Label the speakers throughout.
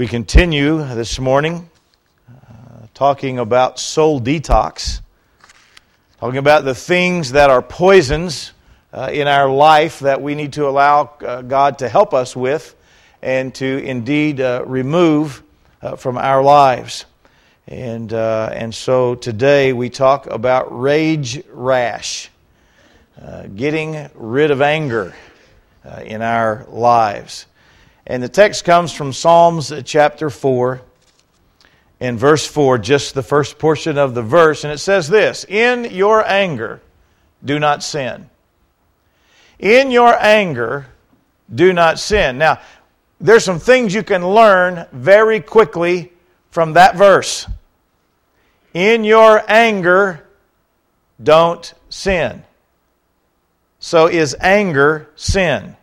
Speaker 1: We continue this morning talking about soul detox, talking about the things that are poisons in our life that we need to allow God to help us with and to indeed remove from our lives. And so today we talk about rage rash, getting rid of anger in our lives. And the text comes from Psalms chapter 4 and verse 4, just the first portion of the verse. And it says this: "In your anger, do not sin." In your anger, do not sin. Now, there's some things you can learn very quickly from that verse. In your anger, don't sin. So is anger sin?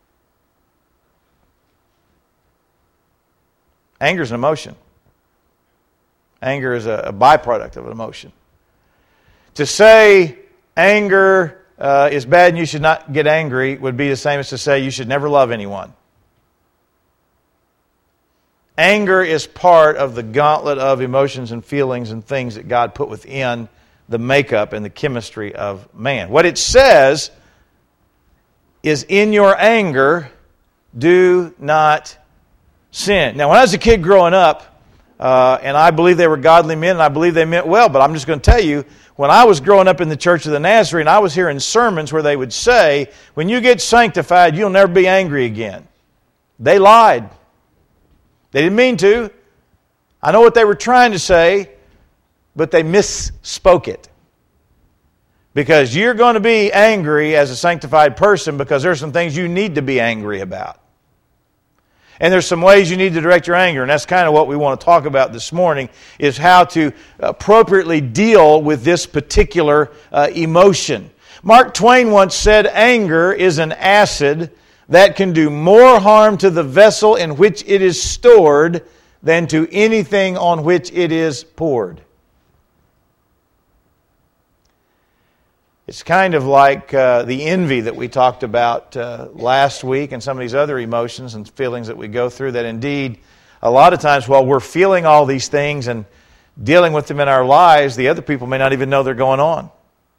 Speaker 1: Anger is an emotion. Anger is a byproduct of an emotion. To say anger is bad and you should not get angry would be the same as to say you should never love anyone. Anger is part of the gauntlet of emotions and feelings and things that God put within the makeup and the chemistry of man. What it says is, in your anger, do not sin. Now, when I was a kid growing up, and I believe they were godly men, and I believe they meant well, but I'm just going to tell you, when I was growing up in the Church of the Nazarene, I was hearing sermons where they would say, when you get sanctified, you'll never be angry again. They lied. They didn't mean to. I know what they were trying to say, but they misspoke it. Because you're going to be angry as a sanctified person because there's some things you need to be angry about. And there's some ways you need to direct your anger, and that's kind of what we want to talk about this morning, is how to appropriately deal with this particular emotion. Mark Twain once said, anger is an acid that can do more harm to the vessel in which it is stored than to anything on which it is poured. It's kind of like the envy that we talked about last week and some of these other emotions and feelings that we go through, that indeed a lot of times while we're feeling all these things and dealing with them in our lives, the other people may not even know they're going on.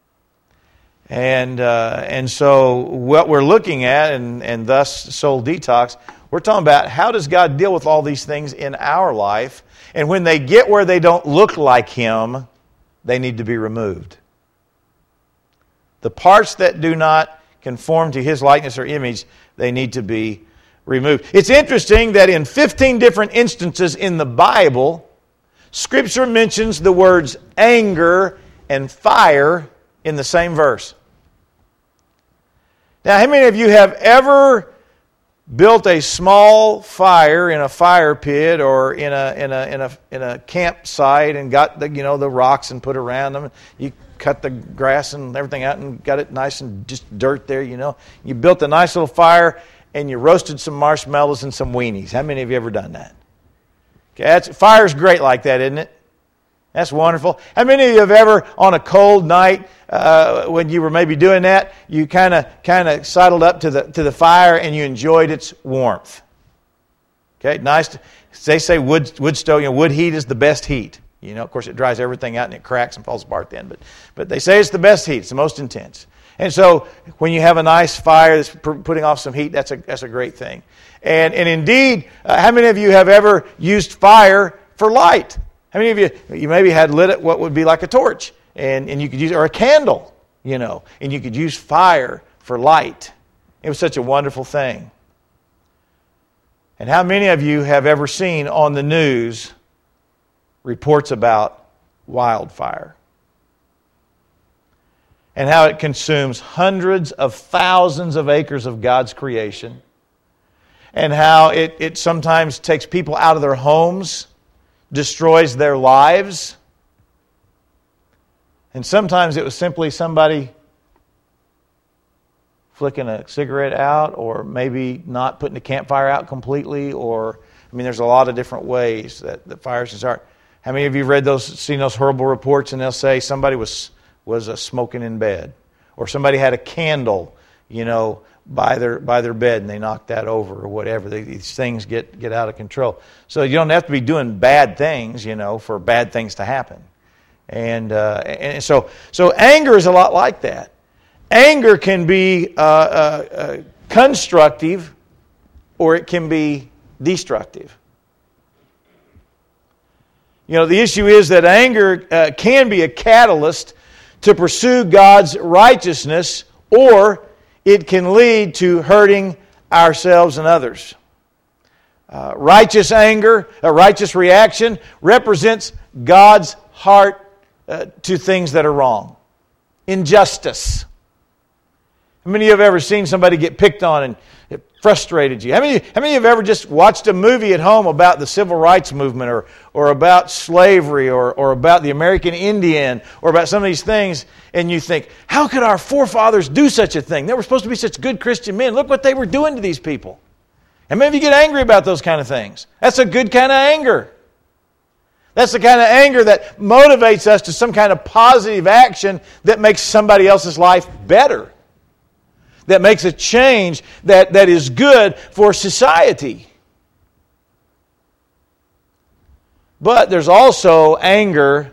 Speaker 1: And so what we're looking at, and thus soul detox, we're talking about how does God deal with all these things in our life, and when they get where they don't look like Him, they need to be removed. The parts that do not conform to His likeness or image, they need to be removed. It's interesting that in 15 different instances in the Bible, Scripture mentions the words anger and fire in the same verse. Now, how many of you have ever built a small fire in a fire pit or in a campsite and got the rocks and put around them? You cut the grass and everything out and got it nice and just dirt there, You built a nice little fire and you roasted some marshmallows and some weenies. How many of you ever done that? Okay, fire's great like that, isn't it? That's wonderful. How many of you have ever, on a cold night, when you were maybe doing that, you kind of sidled up to the fire and you enjoyed its warmth? Okay, nice. They say wood stove, wood heat is the best heat. Of course, it dries everything out and it cracks and falls apart then. But they say it's the best heat. It's the most intense. And so when you have a nice fire that's putting off some heat, that's a great thing. And indeed, how many of you have ever used fire for light? How many of you maybe had lit it what would be like a torch, and you could use, or a candle, and you could use fire for light. It was such a wonderful thing. And how many of you have ever seen on the news reports about wildfire and how it consumes hundreds of thousands of acres of God's creation, and how it sometimes takes people out of their homes, destroys their lives, and sometimes it was simply somebody flicking a cigarette out, or maybe not putting the campfire out completely, or there's a lot of different ways that the fires can start. How many of you have seen those horrible reports, and they'll say somebody was smoking in bed, or somebody had a candle, by their bed and they knock that over or whatever. These things get out of control. So you don't have to be doing bad things, for bad things to happen. And so anger is a lot like that. Anger can be constructive or it can be destructive. The issue is that anger can be a catalyst to pursue God's righteousness, or it can lead to hurting ourselves and others. Righteous anger, a righteous reaction, represents God's heart to things that are wrong. Injustice. How many of you have ever seen somebody get picked on and it frustrated you? How many of you have ever just watched a movie at home about the civil rights movement or about slavery or about the American Indian or about some of these things, and you think, how could our forefathers do such a thing? They were supposed to be such good Christian men. Look what they were doing to these people. And maybe you get angry about those kind of things. That's a good kind of anger. That's the kind of anger that motivates us to some kind of positive action that makes somebody else's life better. That makes a change that is good for society. But there's also anger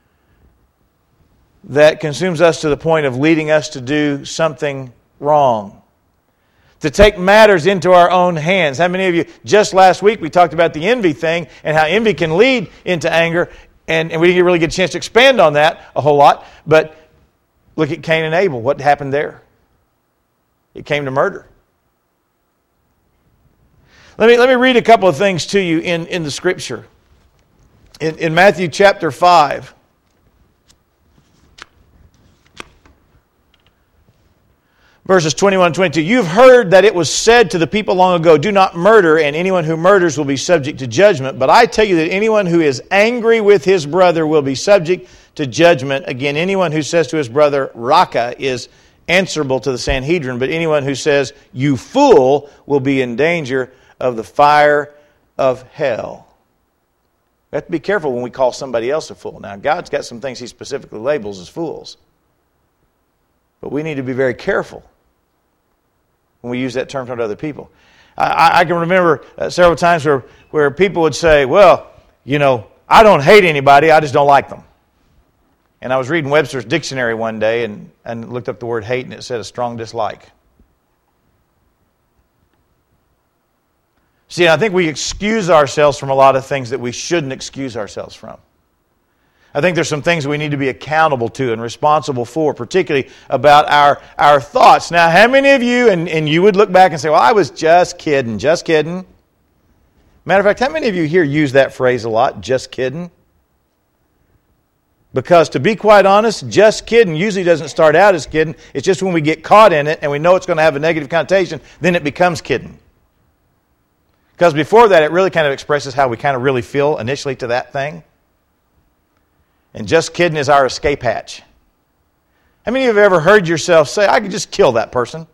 Speaker 1: that consumes us to the point of leading us to do something wrong. To take matters into our own hands. How many of you, just last week we talked about the envy thing and how envy can lead into anger, and we didn't really get a chance to expand on that a whole lot, but look at Cain and Abel. What happened there? It came to murder. Let me read a couple of things to you in the Scripture. In Matthew chapter 5, verses 21 and 22, you've heard that it was said to the people long ago, do not murder, and anyone who murders will be subject to judgment. But I tell you that anyone who is angry with his brother will be subject to judgment. Again, anyone who says to his brother, Raka, is answerable to the Sanhedrin, but anyone who says, you fool, will be in danger of the fire of hell. We have to be careful when we call somebody else a fool. Now, God's got some things He specifically labels as fools. But we need to be very careful when we use that term toward other people. I can remember several times where people would say, well, I don't hate anybody, I just don't like them. And I was reading Webster's dictionary one day and looked up the word hate, and it said a strong dislike. See, I think we excuse ourselves from a lot of things that we shouldn't excuse ourselves from. I think there's some things we need to be accountable to and responsible for, particularly about our thoughts. Now, how many of you, and you would look back and say, well, I was just kidding. Matter of fact, how many of you here use that phrase a lot, just kidding? Because to be quite honest, just kidding usually doesn't start out as kidding. It's just when we get caught in it and we know it's going to have a negative connotation, then it becomes kidding. Because before that, it really kind of expresses how we kind of really feel initially to that thing. And just kidding is our escape hatch. How many of you have ever heard yourself say, I could just kill that person?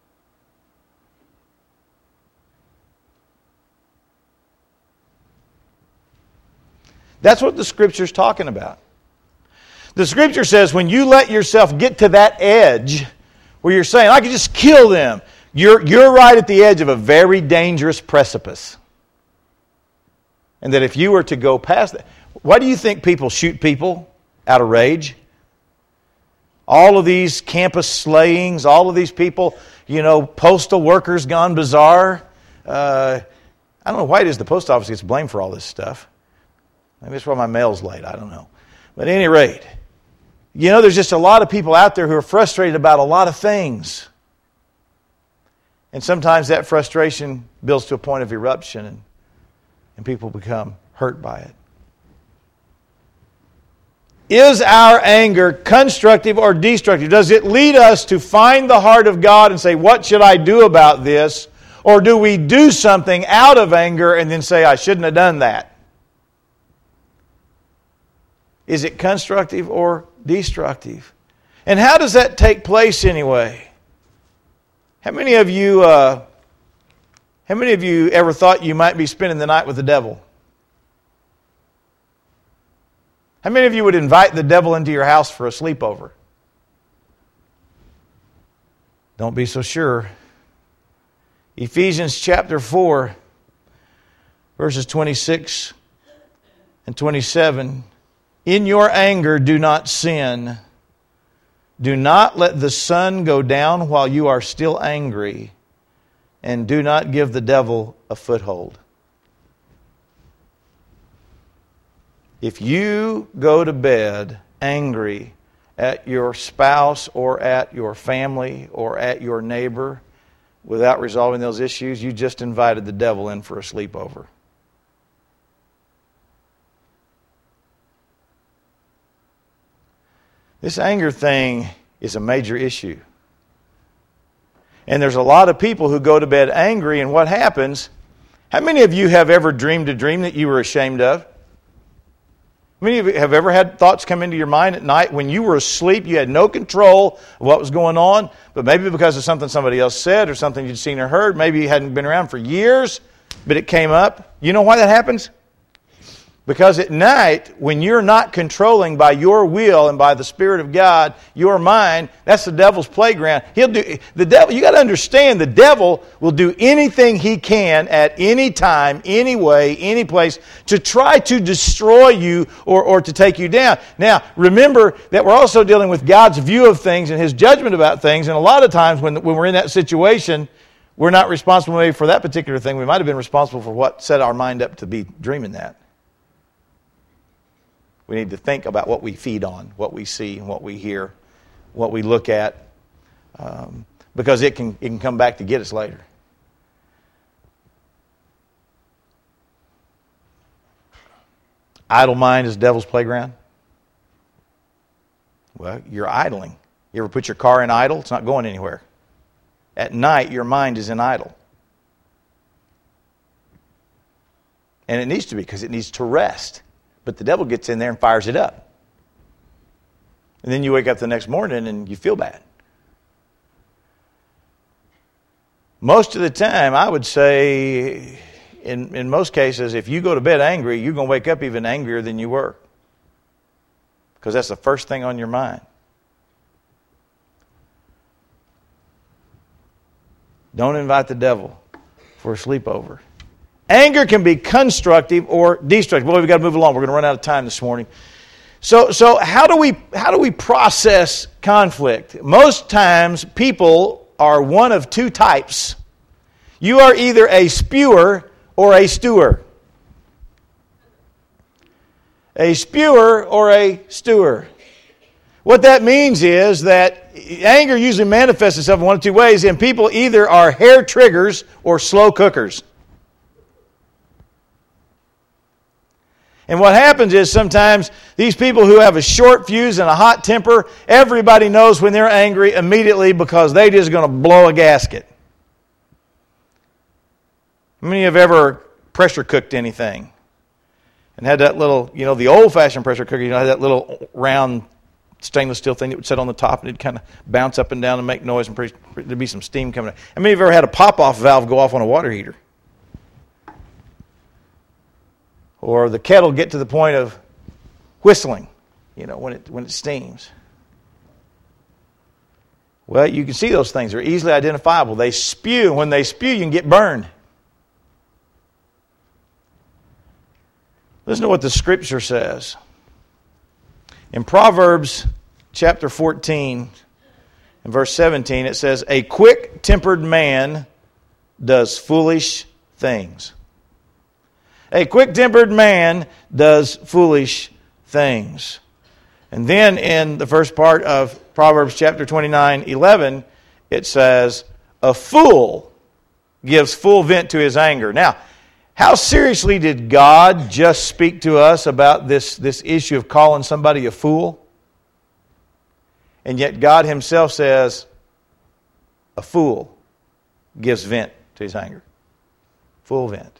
Speaker 1: That's what the Scripture's talking about. The Scripture says when you let yourself get to that edge where you're saying, I could just kill them, you're right at the edge of a very dangerous precipice. And that if you were to go past that, why do you think people shoot people out of rage? All of these campus slayings, all of these people, postal workers gone bizarre. I don't know why it is the post office gets blamed for all this stuff. Maybe that's why my mail's late, I don't know. But at any rate, there's just a lot of people out there who are frustrated about a lot of things. And sometimes that frustration builds to a point of eruption and people become hurt by it. Is our anger constructive or destructive? Does it lead us to find the heart of God and say, what should I do about this? Or do we do something out of anger and then say, I shouldn't have done that? Is it constructive or destructive? And how does that take place anyway? How many of you ever thought you might be spending the night with the devil? How many of you would invite the devil into your house for a sleepover? Don't be so sure. Ephesians chapter 4, verses 26 and 27. In your anger do not sin. Do not let the sun go down while you are still angry, and do not give the devil a foothold. If you go to bed angry at your spouse or at your family or at your neighbor without resolving those issues, you just invited the devil in for a sleepover. This anger thing is a major issue. And there's a lot of people who go to bed angry, and what happens? How many of you have ever dreamed a dream that you were ashamed of? How many of you have ever had thoughts come into your mind at night when you were asleep, you had no control of what was going on, but maybe because of something somebody else said or something you'd seen or heard, maybe you hadn't been around for years, but it came up? You know why that happens? Because at night, when you're not controlling by your will and by the Spirit of God your mind, that's the devil's playground. You got to understand, the devil will do anything he can at any time, any way, any place to try to destroy you or to take you down. Now, remember that we're also dealing with God's view of things and His judgment about things, and a lot of times when we're in that situation, we're not responsible maybe for that particular thing. We might have been responsible for what set our mind up to be dreaming that. We need to think about what we feed on, what we see, and what we hear, what we look at, because it can come back to get us later. Idle mind is the devil's playground. Well, you're idling. You ever put your car in idle? It's not going anywhere. At night, your mind is in idle. And it needs to be, because it needs to rest. But the devil gets in there and fires it up. And then you wake up the next morning and you feel bad. Most of the time, I would say, in most cases, if you go to bed angry, you're going to wake up even angrier than you were. Because that's the first thing on your mind. Don't invite the devil for a sleepover. Anger can be constructive or destructive. Well, we've got to move along. We're going to run out of time this morning. So how do we process conflict? Most times people are one of two types. You are either a spewer or a stewer. A spewer or a stewer. What that means is that anger usually manifests itself in one of two ways, and people either are hair triggers or slow cookers. And what happens is sometimes these people who have a short fuse and a hot temper, everybody knows when they're angry immediately because they're just going to blow a gasket. How many have ever pressure cooked anything? And had that little, the old-fashioned pressure cooker, had that little round stainless steel thing that would sit on the top and it'd kind of bounce up and down and make noise and there'd be some steam coming out. How many have ever had a pop-off valve go off on a water heater? Or the kettle get to the point of whistling, when it steams. Well, you can see those things. They're easily identifiable. They spew. When they spew, you can get burned. Listen to what the Scripture says. In Proverbs chapter 14 and verse 17, it says, "A quick-tempered man does foolish things." A quick-tempered man does foolish things. And then in the first part of Proverbs chapter 29:11, it says, "A fool gives full vent to his anger." Now, how seriously did God just speak to us about this issue of calling somebody a fool? And yet God Himself says, a fool gives vent to his anger. Full vent.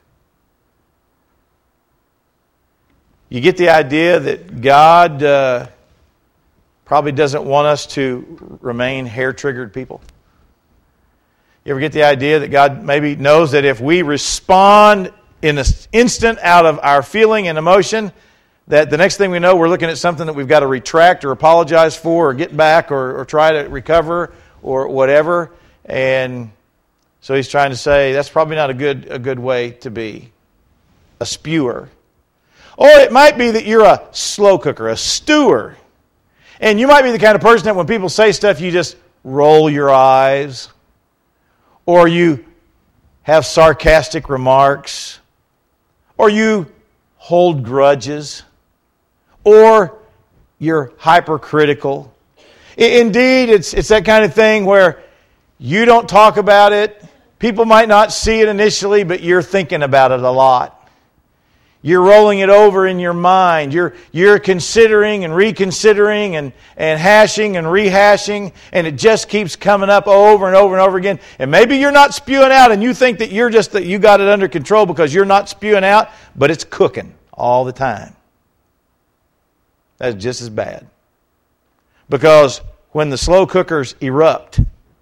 Speaker 1: You get the idea that God probably doesn't want us to remain hair-triggered people? You ever get the idea that God maybe knows that if we respond in an instant out of our feeling and emotion, that the next thing we know, we're looking at something that we've got to retract or apologize for or get back or try to recover or whatever. And So he's trying to say that's probably not a good way to be a spewer. Or it might be that you're a slow cooker, a stewer. And you might be the kind of person that when people say stuff, you just roll your eyes. Or you have sarcastic remarks. Or you hold grudges. Or you're hypercritical. Indeed, it's that kind of thing where you don't talk about it. People might not see it initially, but you're thinking about it a lot. You're rolling it over in your mind. You're considering and reconsidering and hashing and rehashing, and it just keeps coming up over and over and over again. And maybe you're not spewing out and you think that you got it under control because you're not spewing out, but it's cooking all the time. That's just as bad. Because when the slow cookers erupt,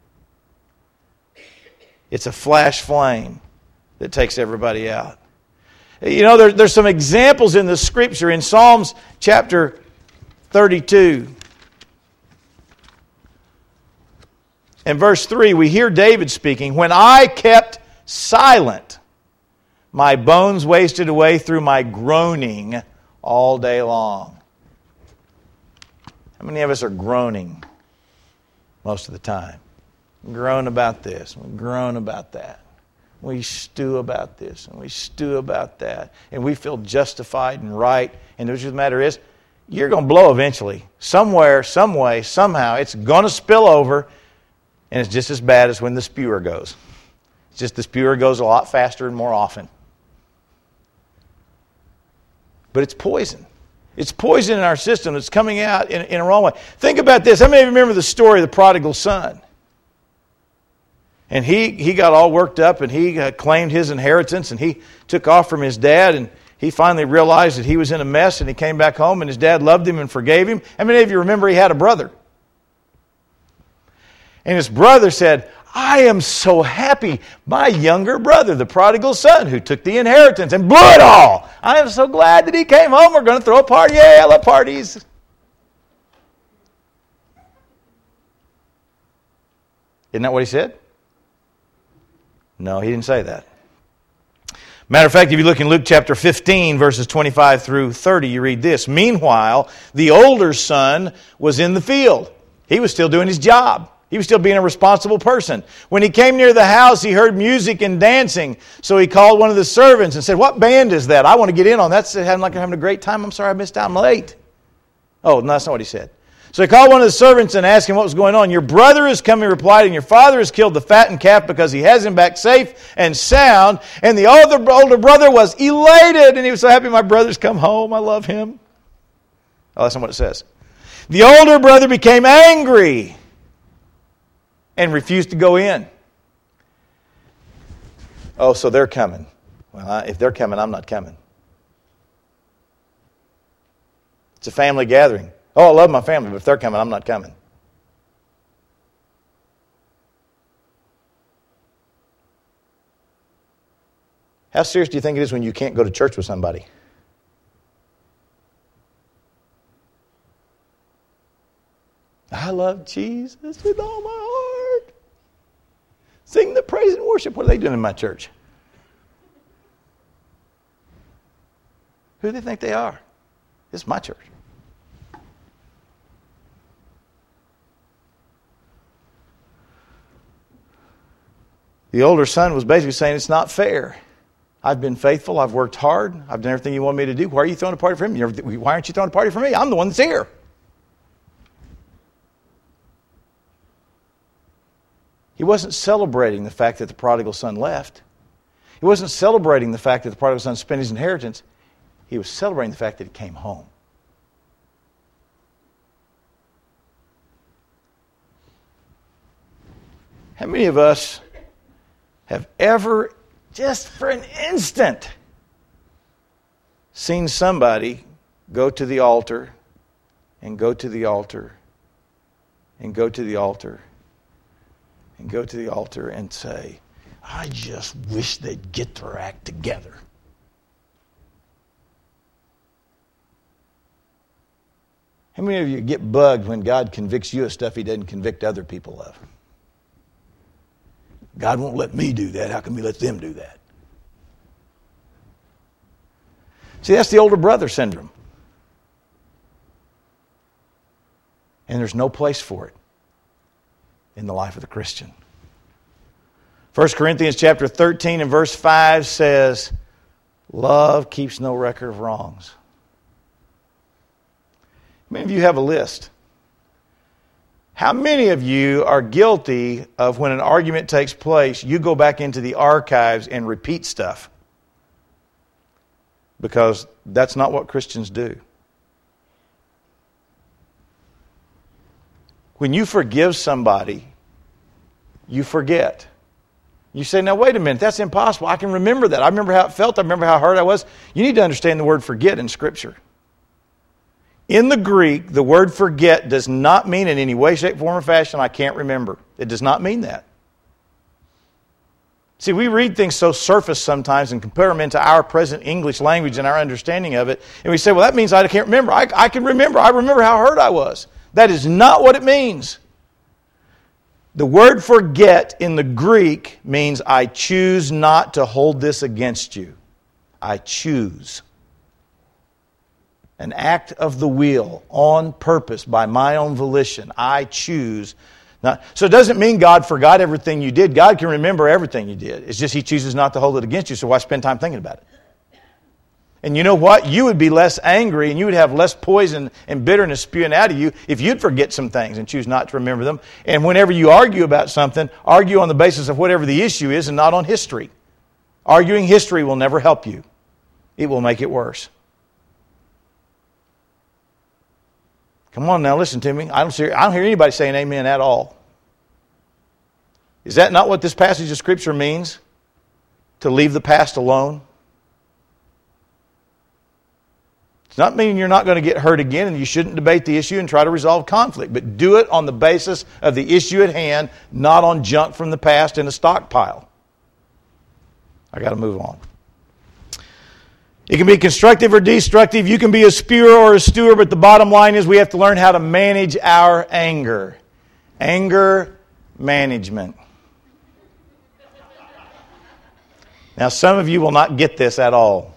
Speaker 1: it's a flash flame that takes everybody out. You know, there's some examples in the Scripture. In Psalms chapter 32 and verse 3, we hear David speaking, "When I kept silent, my bones wasted away through my groaning all day long." How many of us are groaning most of the time? We groan about this, we groan about that. We stew about this, and we stew about that. And we feel justified and right. And the truth of the matter is, you're going to blow eventually. Somewhere, some way, somehow, it's going to spill over, and it's just as bad as when the spewer goes. It's just the spewer goes a lot faster and more often. But it's poison. It's poison in our system that's coming out in a wrong way. Think about this. How many of you remember the story of the prodigal son? And he got all worked up and he claimed his inheritance and he took off from his dad and he finally realized that he was in a mess and he came back home and his dad loved him and forgave him. How many of you remember he had a brother? And his brother said, "I am so happy. My younger brother, the prodigal son who took the inheritance and blew it all. I am so glad that he came home. We're going to throw a party. Yay, I love parties." Isn't that what he said? No, he didn't say that. Matter of fact, if you look in Luke chapter 15, verses 25 through 30, you read this. "Meanwhile, the older son was in the field." He was still doing his job. He was still being a responsible person. "When he came near the house, he heard music and dancing. So he called one of the servants and said, 'What band is that? I want to get in on that.' I'm like having a great time. I'm sorry I missed out. I'm late." Oh, no, that's not what he said. So he called one of the servants and asked him what was going on. "Your brother has come," he replied, "and your father has killed the fattened calf because he has him back safe and sound." And the older brother was elated, and he was so happy, "My brother's come home. I love him." Oh, that's not what it says. "The older brother became angry and refused to go in." Oh, so they're coming. Well, if they're coming, I'm not coming. It's a family gathering. Oh, I love my family, but if they're coming, I'm not coming. How serious do you think it is when you can't go to church with somebody? "I love Jesus with all my heart. Sing the praise and worship." What are they doing in my church? Who do they think they are? This is my church. The older son was basically saying, "It's not fair. I've been faithful. I've worked hard. I've done everything you want me to do. Why are you throwing a party for him? Why aren't you throwing a party for me? I'm the one that's here." He wasn't celebrating the fact that the prodigal son left. He wasn't celebrating the fact that the prodigal son spent his inheritance. He was celebrating the fact that he came home. How many of us have ever, just for an instant, seen somebody go to the altar and go to the altar and go to the altar and go to the altar and say, "I just wish they'd get their act together"? How many of you get bugged when God convicts you of stuff He doesn't convict other people of? God won't let me do that. How come He lets them do that? See, that's the older brother syndrome. And there's no place for it in the life of the Christian. 1 Corinthians chapter 13 and verse 5 says, love keeps no record of wrongs. Many of you have a list. How many of you are guilty of when an argument takes place, you go back into the archives and repeat stuff? Because that's not what Christians do. When you forgive somebody, you forget. You say, now wait a minute, that's impossible. I can remember that. I remember how it felt. I remember how hurt I was. You need to understand the word forget in Scripture. In the Greek, the word forget does not mean in any way, shape, form, or fashion, I can't remember. It does not mean that. See, we read things so surface sometimes and compare them into our present English language and our understanding of it. And we say, well, that means I can't remember. I can remember. I remember how hurt I was. That is not what it means. The word forget in the Greek means I choose not to hold this against you. I choose. An act of the will on purpose by my own volition. I choose not. So it doesn't mean God forgot everything you did. God can remember everything you did. It's just He chooses not to hold it against you, so why spend time thinking about it? And you know what? You would be less angry and you would have less poison and bitterness spewing out of you if you'd forget some things and choose not to remember them. And whenever you argue about something, argue on the basis of whatever the issue is and not on history. Arguing history will never help you. It will make it worse. Come on now, listen to me. I don't hear anybody saying amen at all. Is that not what this passage of Scripture means? To leave the past alone? It's not meaning you're not going to get hurt again and you shouldn't debate the issue and try to resolve conflict. But do it on the basis of the issue at hand, not on junk from the past in a stockpile. I got to move on. It can be constructive or destructive. You can be a spewer or a stewer, but the bottom line is we have to learn how to manage our anger. Anger management. Now, some of you will not get this at all.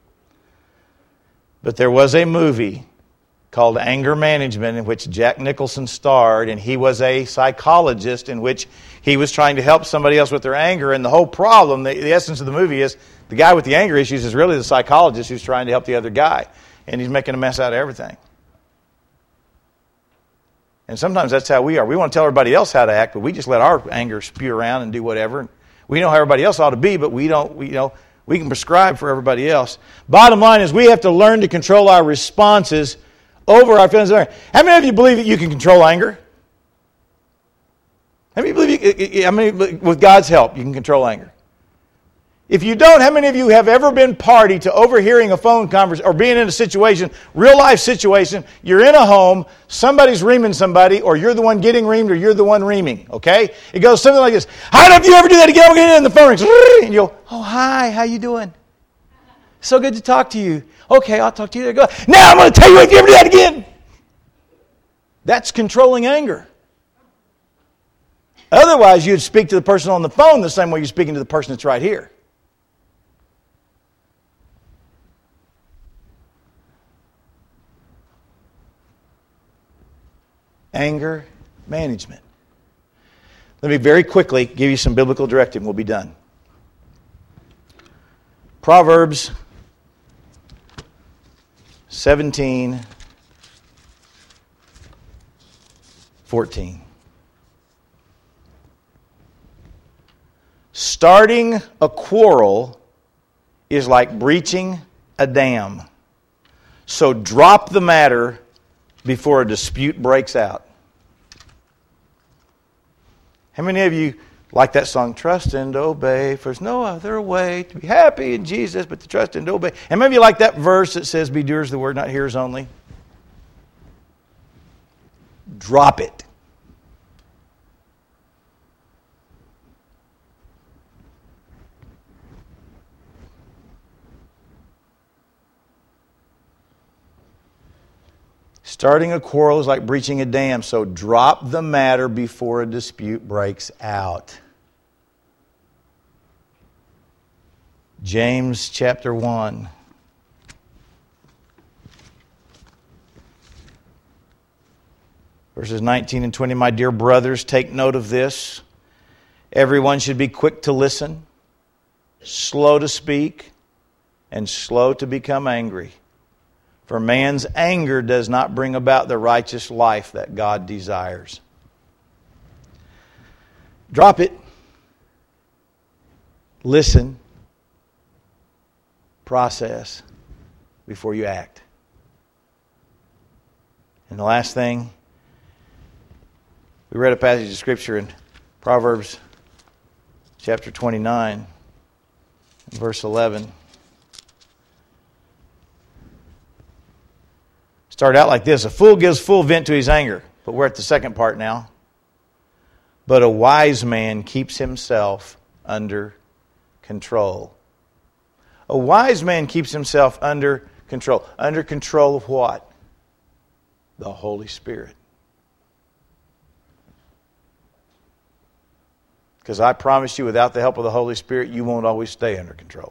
Speaker 1: But there was a movie called Anger Management in which Jack Nicholson starred, and he was a psychologist in which he was trying to help somebody else with their anger. And the whole problem, the essence of the movie is the guy with the anger issues is really the psychologist who's trying to help the other guy. And he's making a mess out of everything. And sometimes that's how we are. We want to tell everybody else how to act, but we just let our anger spew around and do whatever. We know how everybody else ought to be, but we don't, we can prescribe for everybody else. Bottom line is we have to learn to control our responses over our feelings of anger. How many of you believe that you can control anger? How many believe with God's help you can control anger? If you don't, how many of you have ever been party to overhearing a phone conversation or being in a situation, real life situation, you're in a home, somebody's reaming somebody, or you're the one getting reamed, or you're the one reaming, okay? It goes something like this. How did you ever do that again? I'll get in the phone rings. And you go, oh, hi, how you doing? So good to talk to you. Okay, I'll talk to you there. Go. Now I'm going to tell you if you ever do that again. That's controlling anger. Otherwise, you'd speak to the person on the phone the same way you're speaking to the person that's right here. Anger management. Let me very quickly give you some biblical directive and we'll be done. Proverbs 17:14. Starting a quarrel is like breaching a dam. So drop the matter before a dispute breaks out. How many of you like that song, Trust and Obey, for there's no other way to be happy in Jesus but to trust and obey? And maybe you like that verse that says, be doers of the word, not hearers only. Drop it. Starting a quarrel is like breaching a dam, so drop the matter before a dispute breaks out. James chapter 1. Verses 19 and 20, my dear brothers, take note of this. Everyone should be quick to listen, slow to speak, and slow to become angry. For man's anger does not bring about the righteous life that God desires. Drop it. Listen. Process before you act. And the last thing, we read a passage of Scripture in Proverbs chapter 29, verse 11. Started out like this: a fool gives full vent to his anger. But we're at the second part now. But a wise man keeps himself under control. A wise man keeps himself under control. Under control of what? The Holy Spirit. Because I promise you, without the help of the Holy Spirit, you won't always stay under control.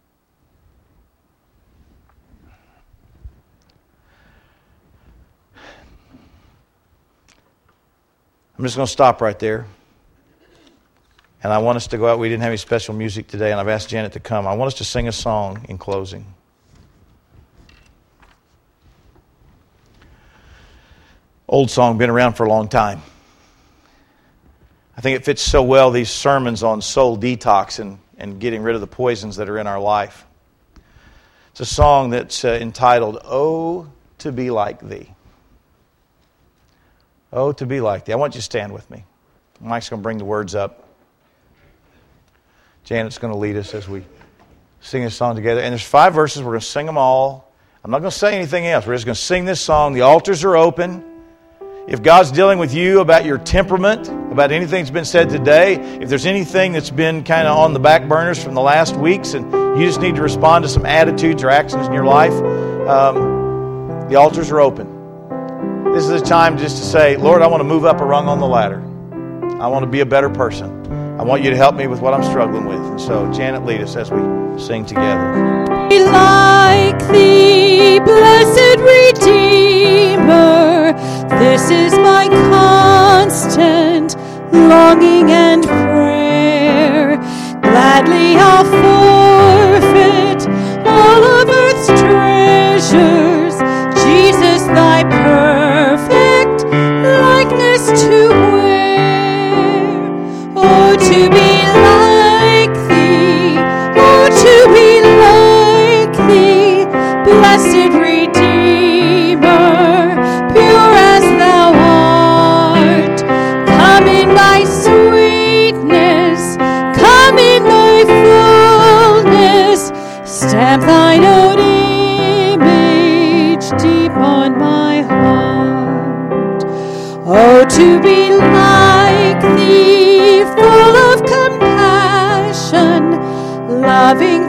Speaker 1: I'm just going to stop right there. And I want us to go out. We didn't have any special music today, and I've asked Janet to come. I want us to sing a song in closing. Old song, been around for a long time. I think it fits so well, these sermons on soul detox and getting rid of the poisons that are in our life. It's a song that's entitled, Oh, to Be Like Thee. Oh, to be like Thee. I want you to stand with me. Mike's going to bring the words up. Janet's going to lead us as we sing this song together. And there's 5 verses. We're going to sing them all. I'm not going to say anything else. We're just going to sing this song. The altars are open. If God's dealing with you about your temperament, about anything that's been said today, if there's anything that's been kind of on the back burners from the last weeks and you just need to respond to some attitudes or actions in your life, the altars are open. This is a time just to say, Lord, I want to move up a rung on the ladder. I want to be a better person. I want you to help me with what I'm struggling with. And so, Janet, lead us as we sing together.
Speaker 2: Be like Thee, blessed Redeemer, this is my constant longing and prayer. Gladly I'll forfeit all of earth's treasures, Jesus, Thy perfect likeness to wear. Oh, to be like Thee, oh, to be like Thee, blessed Redeemer, pure as Thou art. Come in Thy sweetness, come in Thy fullness, stamp Thine own image deep on my heart. Oh, to be like Thee, full of compassion, loving,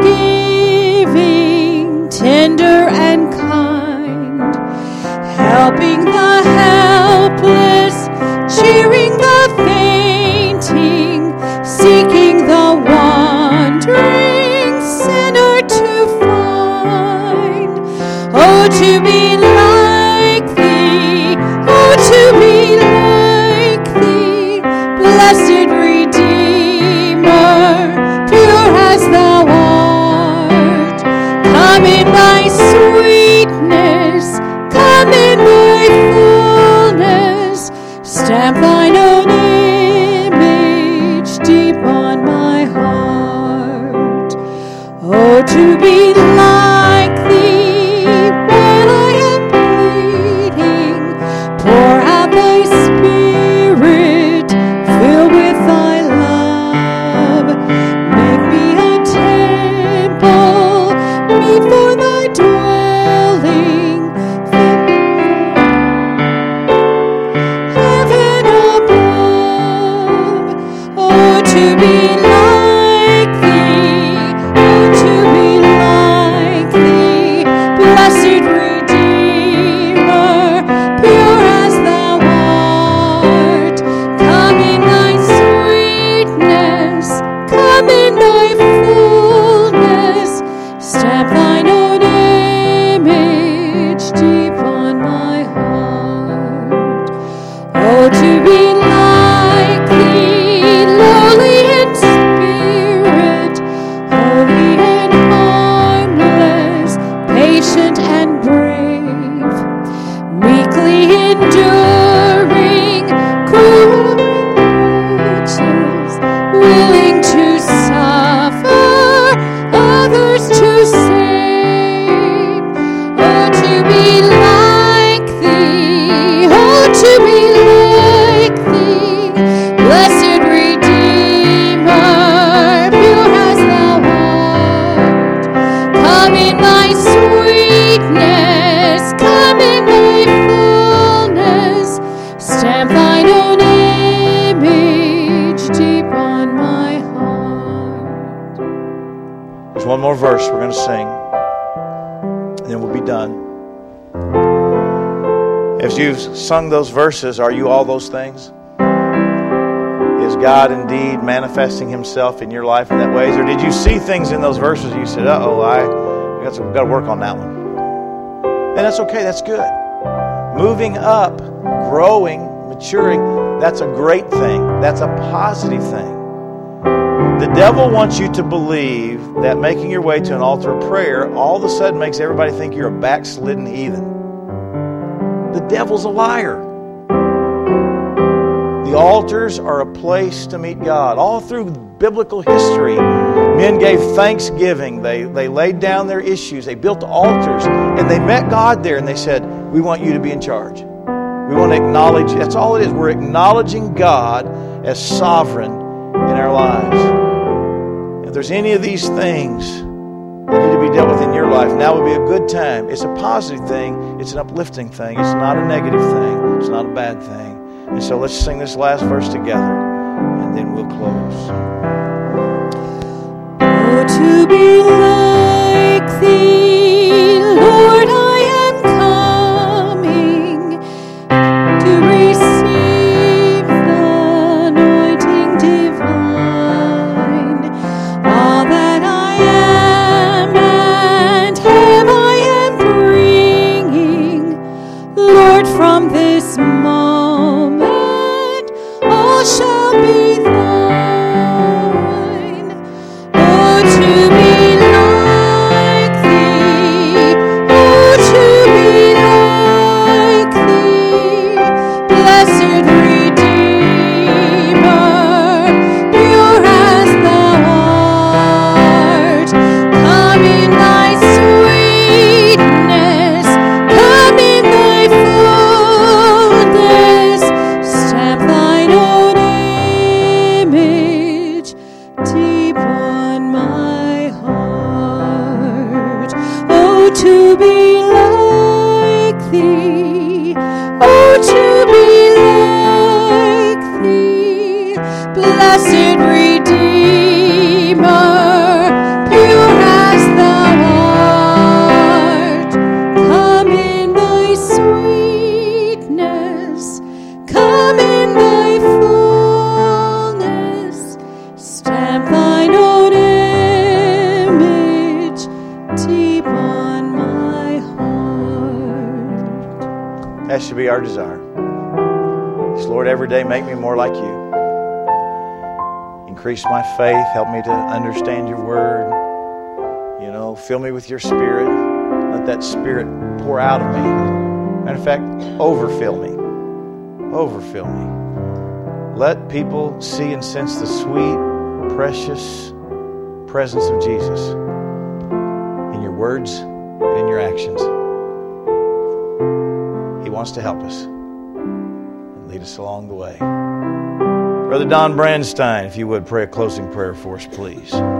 Speaker 2: forgiving, tender and kind, helping the helpless, cheering the fainting, seeking the wandering sinner to find. Oh, to be like Thee, oh, to be like Thee, blessed Redeemer, pure as Thou art. Come in Thy sweetness, come in Thy fullness, stamp Thine own image deep on my heart. Oh, to be like Thee, while I am
Speaker 1: verse we're going to sing, and then we'll be done. As you've sung those verses, are you all those things? Is God indeed manifesting Himself in your life in that ways? Or did you see things in those verses and you said, we've got to work on that one? And that's okay, that's good. Moving up, growing, maturing, that's a great thing. That's a positive thing. The devil wants you to believe that making your way to an altar of prayer all of a sudden makes everybody think you're a backslidden heathen. The devil's a liar. The altars are a place to meet God. All through biblical history, men gave thanksgiving. They laid down their issues. They built altars, and they met God there, and they said, we want you to be in charge. We want to acknowledge, that's all it is. We're acknowledging God as sovereign in our lives. If there's any of these things that need to be dealt with in your life, now would be a good time. It's a positive thing. It's an uplifting thing. It's not a negative thing. It's not a bad thing. And so let's sing this last verse together, and then we'll close.
Speaker 2: Oh, to be like Thee, Lord, I am coming to receive the anointing divine. All that I am and have I am bringing, Lord, from this moment all shall be thine. Oh, to be like Thee, oh, to be like Thee, blessed Redeemer, pure as Thou art. Come in Thy sweetness, come in Thy fullness, stamp Thine own image deep on my heart. Oh, to be like Thee, oh, to be like Thee, blessed Redeemer, pure as Thou art. Come in Thy sweetness, come in Thy fullness, stamp Thine own image deep on my heart.
Speaker 1: That should be our desire. Just, Lord, every day make me more like You. Increase my faith. Help me to understand Your Word. Fill me with Your Spirit. Let that Spirit pour out of me. Matter of fact, overfill me. Overfill me. Let people see and sense the sweet, precious presence of Jesus in Your words and in Your actions. He wants to help us and lead us along the way. Brother Don Brandstein, if you would, pray a closing prayer for us, please.